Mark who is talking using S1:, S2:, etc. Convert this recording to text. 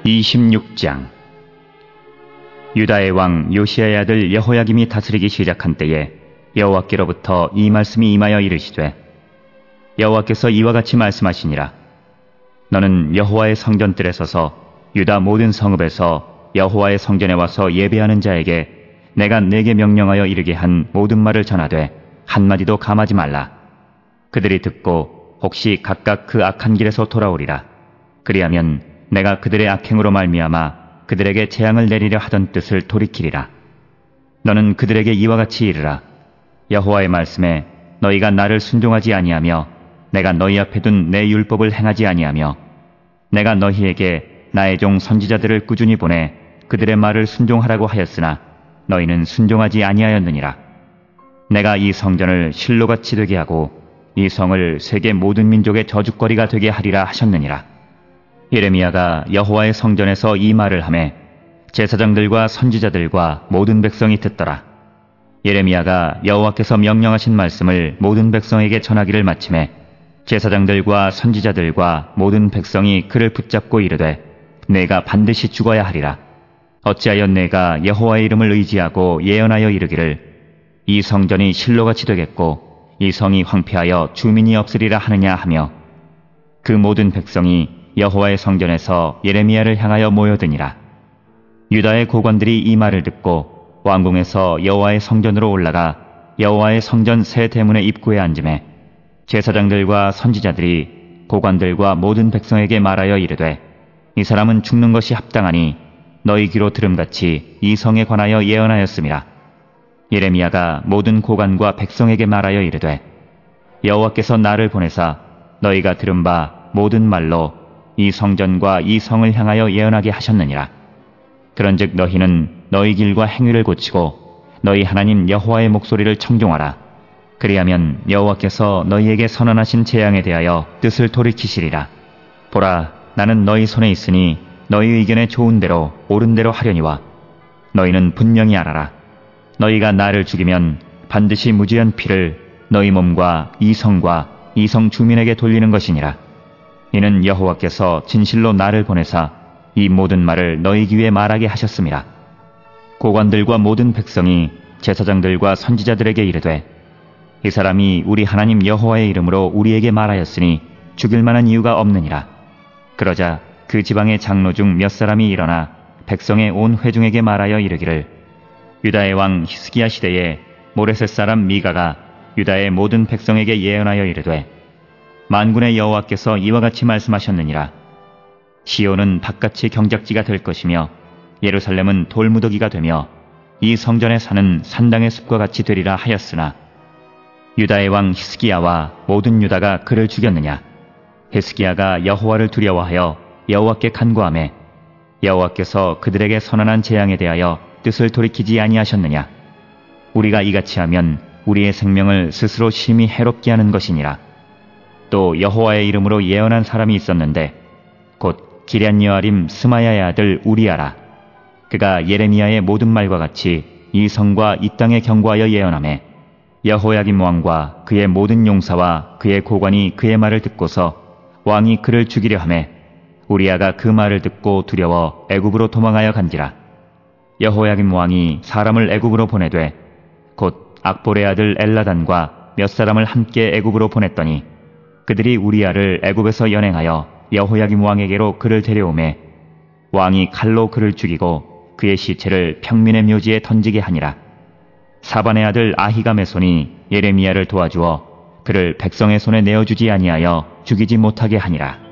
S1: 26장. 유다의 왕 요시야의 아들 여호야김이 다스리기 시작한 때에 여호와께로부터 이 말씀이 임하여 이르시되, 여호와께서 이와 같이 말씀하시니라. 너는 여호와의 성전뜰에 서서 유다 모든 성읍에서 여호와의 성전에 와서 예배하는 자에게 내가 네게 명령하여 이르게 한 모든 말을 전하되 한마디도 감하지 말라. 그들이 듣고 혹시 각각 그 악한 길에서 돌아오리라. 그리하면 내가 그들의 악행으로 말미암아 그들에게 재앙을 내리려 하던 뜻을 돌이키리라. 너는 그들에게 이와 같이 이르라. 여호와의 말씀에 너희가 나를 순종하지 아니하며 내가 너희 앞에 둔 내 율법을 행하지 아니하며 내가 너희에게 나의 종 선지자들을 꾸준히 보내 그들의 말을 순종하라고 하였으나 너희는 순종하지 아니하였느니라. 내가 이 성전을 실로같이 되게 하고 이 성을 세계 모든 민족의 저주거리가 되게 하리라 하셨느니라. 예레미야가 여호와의 성전에서 이 말을 하매 제사장들과 선지자들과 모든 백성이 듣더라. 예레미야가 여호와께서 명령하신 말씀을 모든 백성에게 전하기를 마치매 제사장들과 선지자들과 모든 백성이 그를 붙잡고 이르되, 내가 반드시 죽어야 하리라. 어찌하여 내가 여호와의 이름을 의지하고 예언하여 이르기를 이 성전이 실로같이 되겠고 이 성이 황폐하여 주민이 없으리라 하느냐 하며, 그 모든 백성이 여호와의 성전에서 예레미야를 향하여 모여드니라. 유다의 고관들이 이 말을 듣고 왕궁에서 여호와의 성전으로 올라가 여호와의 성전 새 대문의 입구에 앉으매 제사장들과 선지자들이 고관들과 모든 백성에게 말하여 이르되, 이 사람은 죽는 것이 합당하니 너희 귀로 들음같이 이 성에 관하여 예언하였음이라. 예레미야가 모든 고관과 백성에게 말하여 이르되, 여호와께서 나를 보내사 너희가 들은 바 모든 말로 이 성전과 이 성을 향하여 예언하게 하셨느니라. 그런즉 너희는 너희 길과 행위를 고치고 너희 하나님 여호와의 목소리를 청종하라. 그리하면 여호와께서 너희에게 선언하신 재앙에 대하여 뜻을 돌이키시리라. 보라, 나는 너희 손에 있으니 너희 의견에 좋은 대로 옳은 대로 하려니와 너희는 분명히 알아라. 너희가 나를 죽이면 반드시 무지한 피를 너희 몸과 이 성과 이 성 주민에게 돌리는 것이니라. 이는 여호와께서 진실로 나를 보내사 이 모든 말을 너희 귀에 말하게 하셨음이라. 고관들과 모든 백성이 제사장들과 선지자들에게 이르되, 이 사람이 우리 하나님 여호와의 이름으로 우리에게 말하였으니 죽일 만한 이유가 없느니라. 그러자 그 지방의 장로 중 몇 사람이 일어나 백성의 온 회중에게 말하여 이르기를, 유다의 왕 히스기야 시대에 모레셋 사람 미가가 유다의 모든 백성에게 예언하여 이르되, 만군의 여호와께서 이와 같이 말씀하셨느니라. 시온은 바깥이 경작지가 될 것이며 예루살렘은 돌무더기가 되며 이 성전에 사는 산당의 숲과 같이 되리라 하였으나 유다의 왕 히스기야와 모든 유다가 그를 죽였느냐? 히스기야가 여호와를 두려워하여 여호와께 간구하매 여호와께서 그들에게 선언한 재앙에 대하여 뜻을 돌이키지 아니하셨느냐? 우리가 이같이 하면 우리의 생명을 스스로 심히 해롭게 하는 것이니라. 또 여호와의 이름으로 예언한 사람이 있었는데 곧 기럇여아림 스마야의 아들 우리아라. 그가 예레미야의 모든 말과 같이 이 성과 이 땅에 경고하여 예언하매 여호야김 왕과 그의 모든 용사와 그의 고관이 그의 말을 듣고서 왕이 그를 죽이려 하매 우리아가 그 말을 듣고 두려워 애굽으로 도망하여 간지라. 여호야김 왕이 사람을 애굽으로 보내되 곧 악볼의 아들 엘라단과 몇 사람을 함께 애굽으로 보냈더니 그들이 우리아를 애굽에서 연행하여 여호야김 왕에게로 그를 데려오매 왕이 칼로 그를 죽이고 그의 시체를 평민의 묘지에 던지게 하니라. 사반의 아들 아히감의 손이 예레미야를 도와주어 그를 백성의 손에 내어주지 아니하여 죽이지 못하게 하니라.